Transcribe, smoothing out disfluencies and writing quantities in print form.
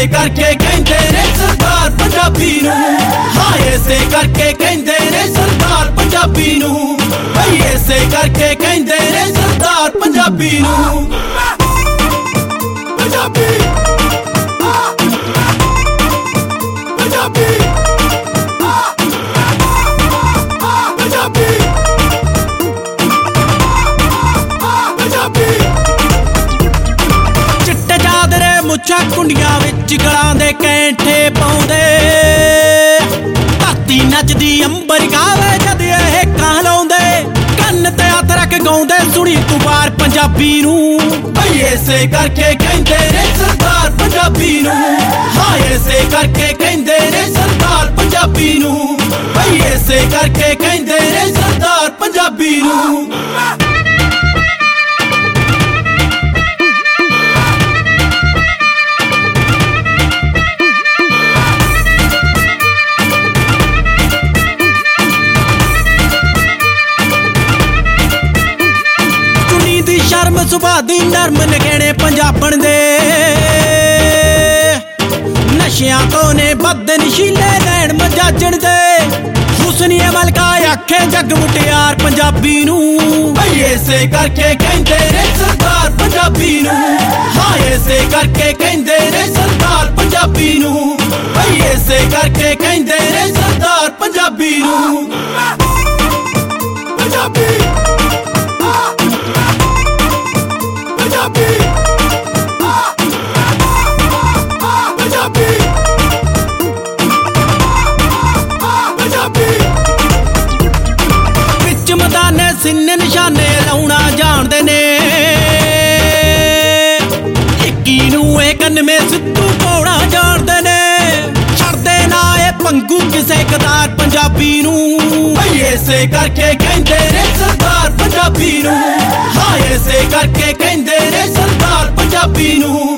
ਇਸੇ ਕਰਕੇ ਕਹਿੰਦੇ ਨੇ ਸਰਦਾਰ ਪੰਜਾਬੀ ਨੂੰ। ਹਾਂ ਇਸੇ ਕਰਕੇ ਕਹਿੰਦੇ ਨੇ ਸਰਦਾਰ ਪੰਜਾਬੀ ਨੂੰ। ਬਈ ਇਸੇ ਕਰਕੇ ਕਹਿੰਦੇ ਨੇ ਸਰਦਾਰ ਪੰਜਾਬੀ ਨੂੰ। ਪੰਜਾਬੀ ਪੰਜਾਬੀ ਚਿੱਟੇ ਚਾਦਰੇ ਮੁੱਛਾਂ ਕੁੰਡੀਆਂ ਵਿੱਚ ਗਲਾਂ ਦੇ ਕੈਂਠੇ ਪਾਉਂਦੇ। ਧਰਤੀ ਨੱਚਦੀ ਅੰਬਰ ਗਾਵੇ ਜਦ ਇਹ ਕਾਂ ਲਾਉਂਦੇ। ਕੰਨ ਤੇ ਹੱਥ ਰੱਖ ਗਾਉਂਦੇ ਸੁਣੀ ਤੂੰ ਬਾਰ ਪੰਜਾਬੀ ਨੂੰ। ਬਈ ਇਸੇ ਕਰਕੇ ਕਹਿੰਦੇ ਨੇ ਸਰਦਾਰ ਪੰਜਾਬੀ ਨੂੰ। ਹਾਂ ਇਸੇ ਕਰਕੇ ਕਹਿੰਦੇ ਨੇ ਸਰਦਾਰ ਪੰਜਾਬੀ ਨੂੰ। ਬਈ ਇਸੇ ਕਰਕੇ ਕਹਿੰਦੇ ਨੇ ਸਰਦਾਰ ਪੰਜਾਬੀ ਨੂੰ। ਸ਼ਰਮ ਸੁਭਾਅ ਦੀ ਨਰਮ ਨਗੇਣੇ ਪੰਜਾਬਣ ਦੇ। ਨਸ਼ਿਆਂ ਤੋਂ ਨੇ ਬੱਦ ਨਸ਼ੀਲੇ ਲੈਣ ਮਜਾਜਣ ਦੇ। ਹੁਸਨੀ ਮਲਕਾ ਆਖੇ ਜੱਗ ਮੁਟਿਆਰ ਪੰਜਾਬੀ ਨੂੰ। ਬਈ ਇਸੇ ਕਰਕੇ ਕਹਿੰਦੇ ਨੇ ਸਰਦਾਰ ਪੰਜਾਬੀ ਨੂੰ। ਹਾਂ ਇਸੇ ਕਰਕੇ ਕਹਿੰਦੇ ਨੇ ਸਰਦਾਰ ਪੰਜਾਬੀ ਨੂੰ। ਬਈ ਇਸੇ ਕਰਕੇ ਕਹਿੰਦੇ ਨੇ ਸਰਦਾਰ ਪੰਜਾਬੀ ਨੂੰ। ਪੰਜਾਬੀ ਵਿੱਚ ਮੈਦਾਨੇ ਸਿੰਨੇ ਨਿਸ਼ਾਨੇ ਲਾਉਣਾ ਜਾਣਦੇ ਨੇ। 21 ਨੂੰ ਇਹ 91 ਸਿੱਧੂ ਪਾਉਣਾ ਜਾਣਦੇ ਨੇ। ਛੱਡਦੇ ਨਾ ਇਹ ਪੰਗੂ ਕਿਸੇ ਕਦਾਰ ਪੰਜਾਬੀ ਨੂੰ। ਬਈ ਇਸੇ ਕਰਕੇ ਕਹਿੰਦੇ ਨੇ ਸਰਦਾਰ ਪੰਜਾਬੀ ਨੂੰ। ਹਾਂ ਇਸੇ ਕਰਕੇ ਕਹਿੰਦੇ ਨੇ ਸਰਦਾਰ ਪੰਜਾਬੀ ਨੂੰ।